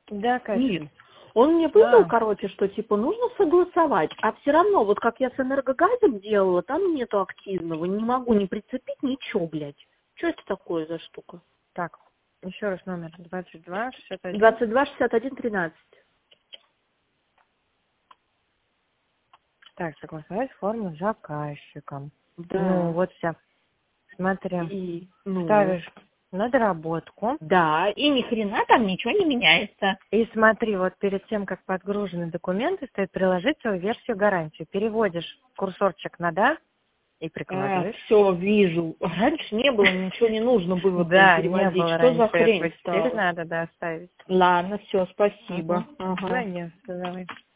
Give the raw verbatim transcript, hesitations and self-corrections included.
Да, Нет. Катя. Он мне выдал, Да. короче, что типа нужно согласовать, а все равно, вот как я с энергогазом делала, там нету активного, не могу не прицепить ничего, блядь. Что это такое за штука? Так, еще раз номер двадцать два шестьдесят один. двадцать два шестьдесят один тринадцать. Так, согласовать форму с заказчиком. Да. Ну, вот вся. Смотри, И, ну, ставишь на доработку. да, и ни хрена там ничего не меняется. И смотри, вот перед тем, как подгружены документы, стоит приложить свою версию гарантии. Переводишь курсорчик на «да» и прикладываешь. Все, вижу. Раньше не было, ничего не нужно было Да, не переводить. было Что за раньше хрень этого, теперь стала? надо, да, ставить. Ладно, все, спасибо. Угу. Ага. Звони, давай.